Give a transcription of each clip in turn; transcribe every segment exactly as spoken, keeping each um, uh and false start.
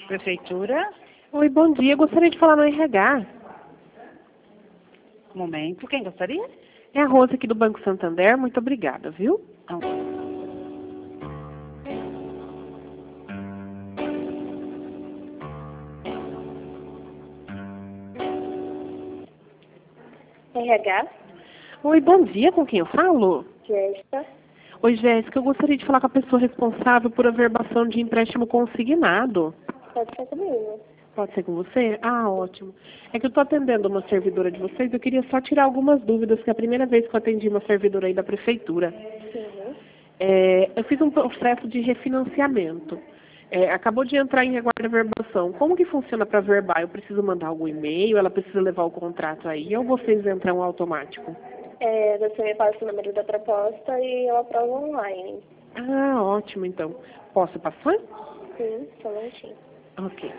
Prefeitura, Oi, bom dia. Gostaria de falar no R H. um momento, quem gostaria? É a Rosa aqui do Banco Santander. Muito obrigada, viu? Não. R H, Oi, bom dia. Com quem eu falo? Jéssica. Oi, Jéssica. Eu gostaria de falar com a pessoa responsável por averbação de empréstimo consignado. Pode ser comigo. Pode ser com você? Ah, ótimo. É que eu estou atendendo uma servidora de vocês. Eu queria só tirar algumas dúvidas, que é a primeira vez que eu atendi uma servidora aí da prefeitura. Uhum. É, eu fiz um processo de refinanciamento. É, acabou de entrar em reguarda a verbação. Como que funciona para verbar? Eu preciso mandar algum e-mail? Ela precisa levar o contrato aí? Ou vocês entram automático? É, você me passa o número da proposta e eu aprovo online. Ah, ótimo, então. Posso passar? Sim, só um minutinho. Ok.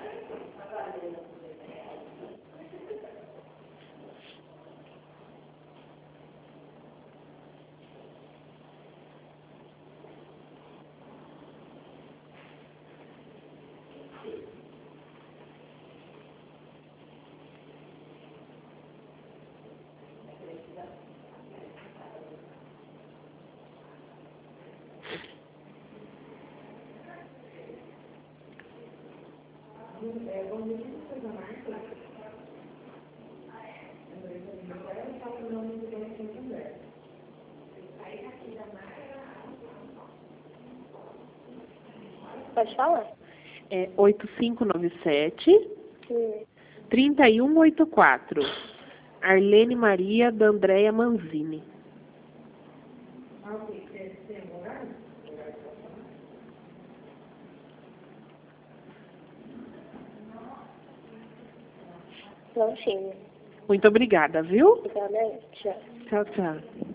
Pode falar? É oito cinco nove sete, Hum. três um oito quatro. Arlene Maria da Andréia Manzini. Não tinha. Muito obrigada, viu? Obrigada, tchau. Tchau, tchau.